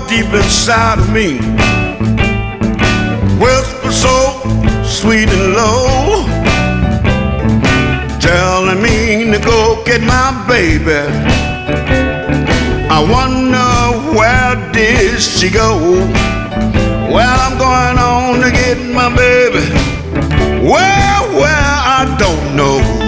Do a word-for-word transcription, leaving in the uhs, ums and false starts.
deep inside of me. Whisper so sweet and low, telling me to go get my baby. I wonder where did she go? Well, I'm going on to get my baby. Well, well, I don't know.